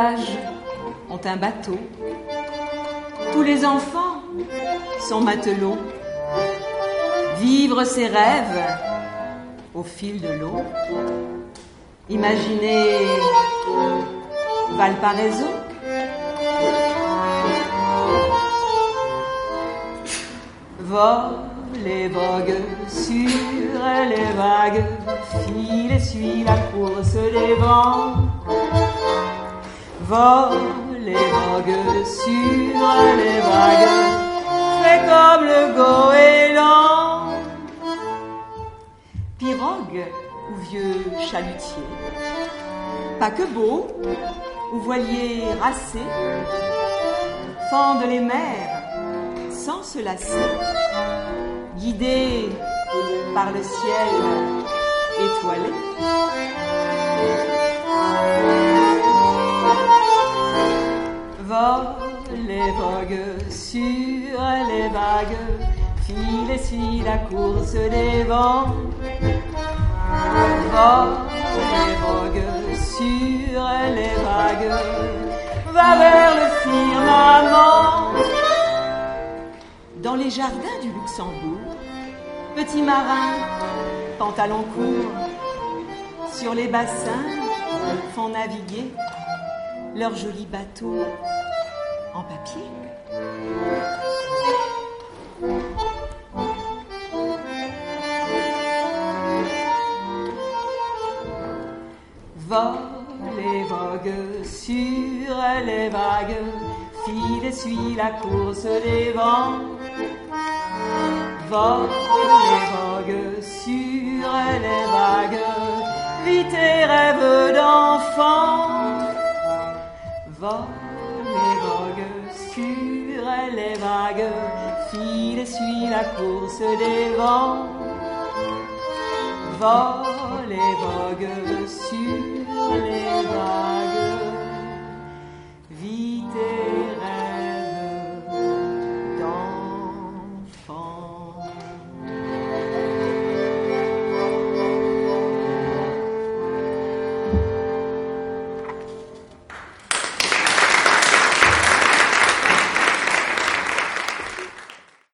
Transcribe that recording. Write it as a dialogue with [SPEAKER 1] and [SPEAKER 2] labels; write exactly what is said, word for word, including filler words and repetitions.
[SPEAKER 1] villages ont un bateau. Tous les enfants sont matelots. Vivre ses rêves au fil de l'eau. Imaginez Valparaiso. Vole et vogue sur les vagues, file et suit la course des vents. Vole et vogue sur les vagues, fais comme le goéland. Pirogue ou vieux chalutier, paquebot ou voilier racé, fendent les mers sans se lasser, guidés par le ciel étoilé. Vole et vogue sur les vagues, file et suit la course des vents. Vole et vogue sur les vagues, va vers le firmament. Dans les jardins du Luxembourg, petits marins, pantalons courts, sur les bassins font naviguer leurs jolis bateaux en papier. Vole et vogue sur les vagues, file et suit la course des vents. Vole et vogue sur les vagues, vis tes rêves d'enfant. Vole et vogue sur les vagues, file et suit la course des vents. Vole et vogue sur les vagues.